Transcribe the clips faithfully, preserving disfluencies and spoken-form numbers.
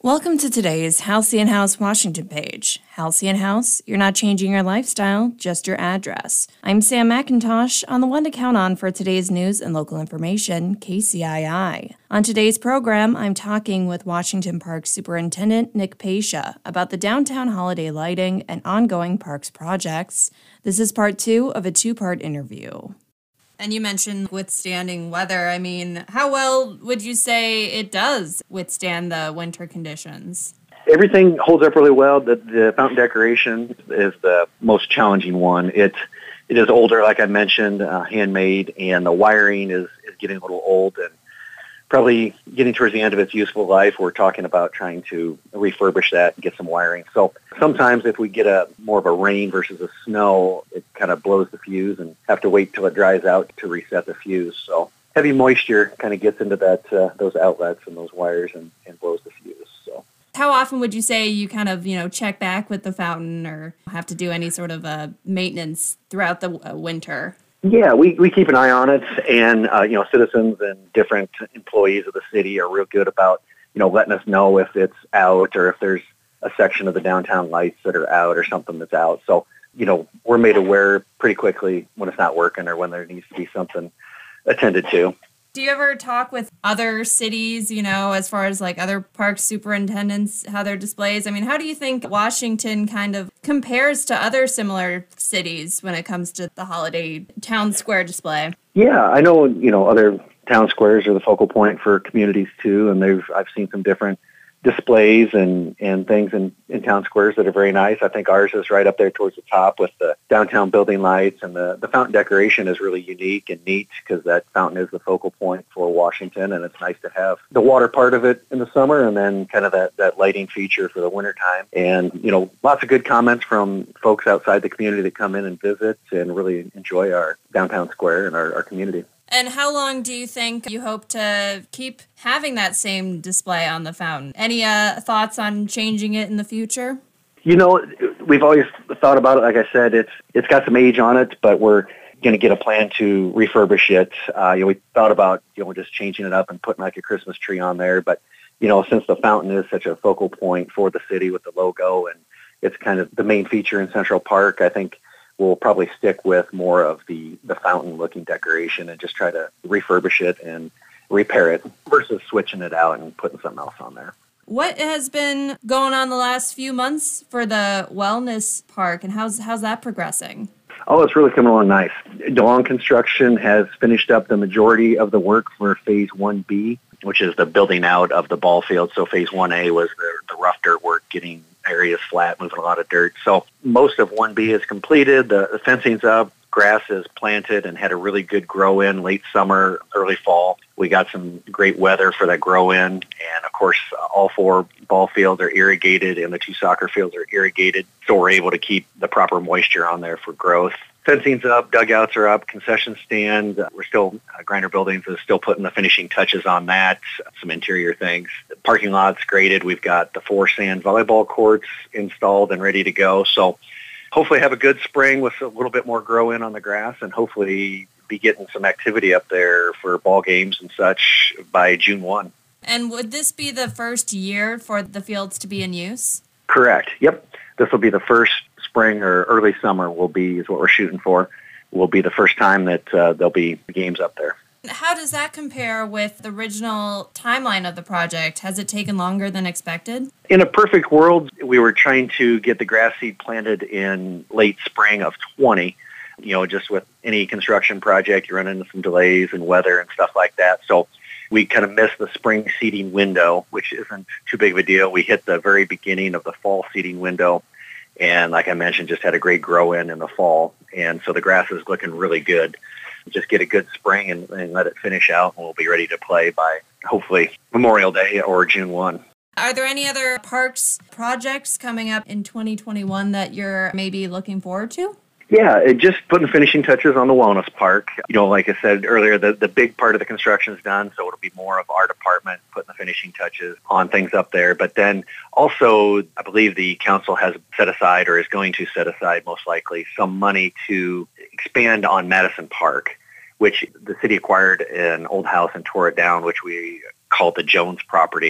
Welcome to today's Halcyon House Washington page. Halcyon House, you're not changing your lifestyle, just your address. I'm Sam McIntosh, on the one to count on for today's news and local information, K C I I. On today's program, I'm talking with Washington Park Superintendent Nick Pasha about the downtown holiday lighting and ongoing parks projects. This is part two of a two-part interview. And you mentioned withstanding weather. I mean, how well would you say it does withstand the winter conditions? Everything holds up really well. The, the fountain decoration is the most challenging one. It, it is older, like I mentioned, uh, handmade, and the wiring is, is getting a little old and probably getting towards the end of its useful life. We're talking about trying to refurbish that and get some wiring. So sometimes if we get a more of a rain versus a snow, it kind of blows the fuse and have to wait till it dries out to reset the fuse. So heavy moisture kind of gets into that uh, those outlets and those wires and, and blows the fuse. So how often would you say you kind of, you know, check back with the fountain or have to do any sort of uh, maintenance throughout the uh, winter? Yeah, we, we keep an eye on it, and, uh, you know, citizens and different employees of the city are real good about, you know, letting us know if it's out or if there's a section of the downtown lights that are out or something that's out. So, you know, we're made aware pretty quickly when it's not working or when there needs to be something attended to. Do you ever talk with other cities, you know, as far as like other park superintendents, how their displays? I mean, how do you think Washington kind of compares to other similar cities when it comes to the holiday town square display? Yeah, I know, you know, other town squares are the focal point for communities too, and they've I've seen some different displays and, and things in, in town squares that are very nice. I think ours is right up there towards the top with the downtown building lights, and the, the fountain decoration is really unique and neat because that fountain is the focal point for Washington, and it's nice to have the water part of it in the summer and then kind of that, that lighting feature for the wintertime. And, you know, lots of good comments from folks outside the community that come in and visit and really enjoy our downtown square and our, our community. And how long do you think you hope to keep having that same display on the fountain? Any uh, thoughts on changing it in the future? You know, we've always thought about it. Like I said, it's it's got some age on it, but we're going to get a plan to refurbish it. Uh, you know, we thought about, you know, just changing it up and putting like a Christmas tree on there. But, you know, since the fountain is such a focal point for the city with the logo and it's kind of the main feature in Central Park, I think we'll probably stick with more of the, the fountain-looking decoration and just try to refurbish it and repair it versus switching it out and putting something else on there. What has been going on the last few months for the wellness park, and how's how's that progressing? Oh, it's really coming along nice. DeLong Construction has finished up the majority of the work for Phase one B, which is the building out of the ball field. So Phase one A was the, the rough dirt work, getting areas flat, moving a lot of dirt. So most of one B is completed. The, the fencing's up. Grass is planted and had a really good grow in late summer, early fall. We got some great weather for that grow in. And of course, all four ball fields are irrigated and the two soccer fields are irrigated. So we're able to keep the proper moisture on there for growth. Fencing's up, dugouts are up, concession stand. We're still, uh, Grinder Buildings is still putting the finishing touches on that, some interior things. The parking lot's graded. We've got the four sand volleyball courts installed and ready to go. So hopefully have a good spring with a little bit more grow in on the grass and hopefully be getting some activity up there for ball games and such by June first. And would this be the first year for the fields to be in use? Correct. Yep. This will be the first spring or early summer will be is what we're shooting for. Will be the first time that uh, there'll be games up there. How does that compare with the original timeline of the project? Has it taken longer than expected? In a perfect world, we were trying to get the grass seed planted in late spring of twenty. You know, just with any construction project, you run into some delays and weather and stuff like that. So we kind of missed the spring seeding window, which isn't too big of a deal. We hit the very beginning of the fall seeding window. And like I mentioned, just had a great grow in in the fall. And so the grass is looking really good. Just get a good spring and, and let it finish out, and we'll be ready to play by hopefully Memorial Day or June first. Are there any other parks projects coming up in twenty twenty-one that you're maybe looking forward to? Yeah, it just putting finishing touches on the wellness park. You know, like I said earlier, the, the big part of the construction is done, so it'll be more of our department putting the finishing touches on things up there. But then also, I believe the council has set aside or is going to set aside most likely some money to expand on Madison Park, which the city acquired an old house and tore it down, which we called the Jones property.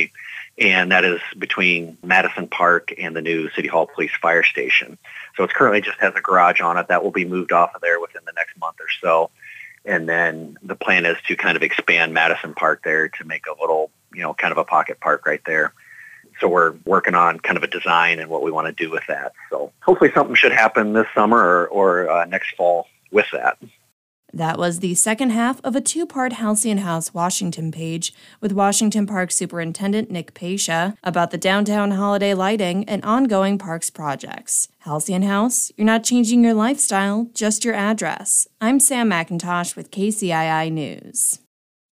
and that is between Madison Park and the new City Hall Police Fire Station. So it currently just has a garage on it. That will be moved off of there within the next month or so. And then the plan is to kind of expand Madison Park there to make a little, you know, kind of a pocket park right there. So we're working on kind of a design and what we want to do with that. So hopefully something should happen this summer or, or uh, next fall with that. That was the second half of a two-part Halcyon House Washington page with Washington Park Superintendent Nick Pasha about the downtown holiday lighting and ongoing parks projects. Halcyon House, you're not changing your lifestyle, just your address. I'm Sam McIntosh with K C I I News.